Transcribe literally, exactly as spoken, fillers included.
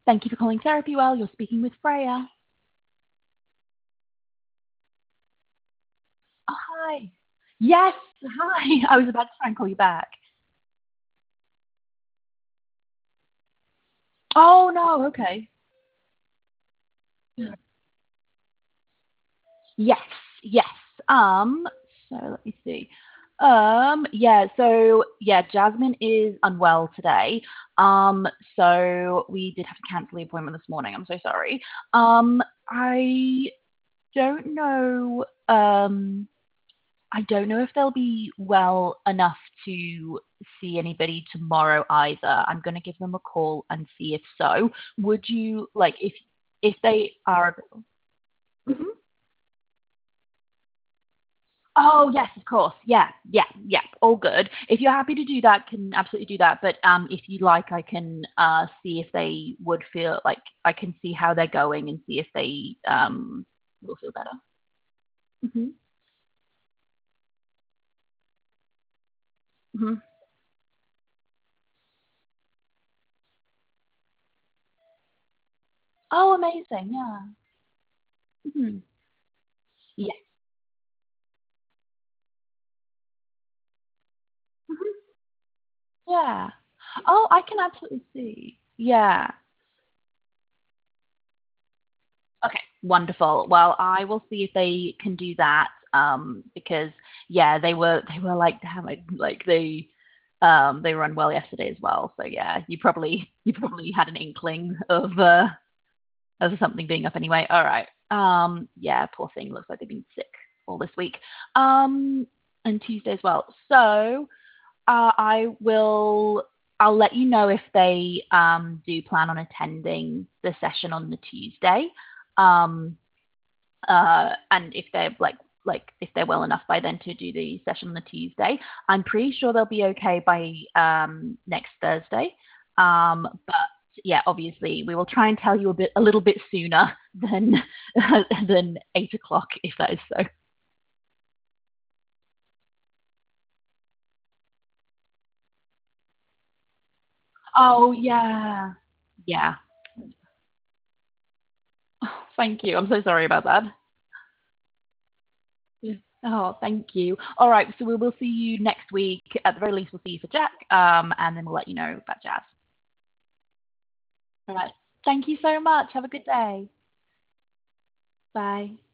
Thank you for calling Therapy Well. You're speaking with Freya. Oh, hi. Yes, hi. I was about to try and call you back. Oh, no, okay. Yeah. Yes, yes. Um, so let me see. Um, yeah, so yeah, Jasmine is unwell today. Um, so we did have to cancel the appointment this morning. I'm so sorry. Um, I don't know. Um, I don't know if they'll be well enough to see anybody tomorrow either. I'm going to give them a call and see if so. Would you like if if they are? Mhm. Oh yes, of course. Yeah, yeah, yeah. All good. If you're happy to do that, can absolutely do that. But um, if you like, I can uh see if they would feel like I can see how they're going and see if they um will feel better. hmm hmm Oh, amazing. Yeah. hmm Yeah. Mhm. Yeah. Oh, I can absolutely see. Yeah. Okay, wonderful. Well, I will see if they can do that. Um, because yeah, they were they were like damn like like they um they were unwell yesterday as well. So yeah, you probably you probably had an inkling of uh of something being up anyway. All right. Um, yeah, poor thing. Looks like they've been sick all this week. Um, and Tuesday as well. So uh, I will. I'll let you know if they um, do plan on attending the session on the Tuesday, um, uh, and if they're like like if they're well enough by then to do the session on the Tuesday. I'm pretty sure they'll be okay by um, next Thursday. Um, but yeah, obviously we will try and tell you a bit a little bit sooner than than eight o'clock if that is so. Oh yeah, yeah. Oh, thank you. I'm so sorry about that. Yeah. Oh, thank you. All right, so we will see you next week. At the very least, we'll see you for Jack, um, and then we'll let you know about Jazz. All right. Thank you so much. Have a good day. Bye.